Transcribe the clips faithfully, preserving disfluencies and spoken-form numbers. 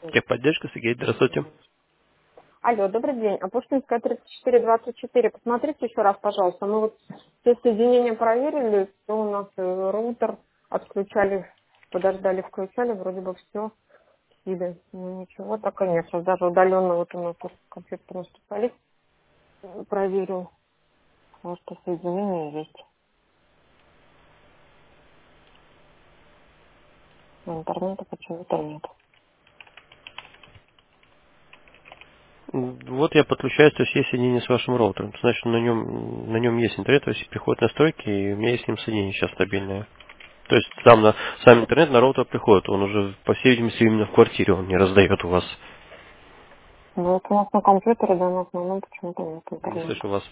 Техподдержка, Сергей, здравствуйте. Алло, добрый день. Апушкинская тридцать четыре двадцать четыре. Посмотрите еще раз, пожалуйста. Мы вот все соединения проверили, что у нас э, роутер отключали, подождали, включали, вроде бы все сидит. Ну ничего, так и нет. Сейчас даже удаленно вот у нас тут компьютерный специалист э, проверил, потому что соединение есть. Но интернета почему-то нет. М, Вот я подключаюсь, то есть есть соединение с вашим роутером. Значит, на нем, на нем есть интернет, то есть приходят настройки, и у меня есть с ним соединение сейчас стабильное. То есть сам, на, сам интернет на роутер приходит, он уже, по всей видимости, именно в квартире, он не раздает у вас. Ну вот у нас на компьютере, да, на основном почему-то нет Не интернета. слышу вас.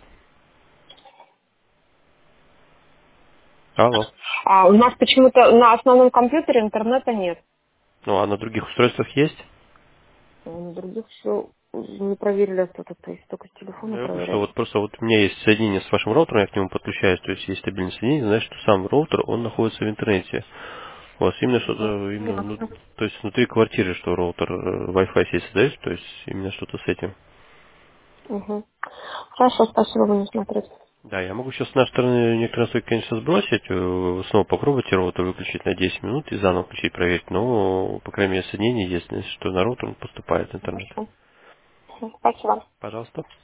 Алло. А у нас почему-то на основном компьютере интернета нет. Ну, а на других устройствах есть? А на других все не проверили, а что-то, то есть только с телефона Ну, я говорю, что проверяли. вот просто вот у меня есть соединение с вашим роутером, я к нему подключаюсь, то есть есть стабильное соединение, значит, что сам роутер, он находится в интернете. У вас именно Мгм. что-то, именно, ну, Ясно. то есть внутри квартиры, что роутер э, Wi-Fi сеть создает, то есть именно что-то с этим. Мгм. Хорошо, спасибо, буду смотреть. Да, я могу сейчас с нашей стороны некоторые настройки, конечно, сбросить, э, снова попробовать роутер выключить на десять минут и заново включить, проверить, но, по крайней мере, соединение есть, значит, что на роутер поступает интернет. Хорошо. Мгм. Спасибо. Пожалуйста.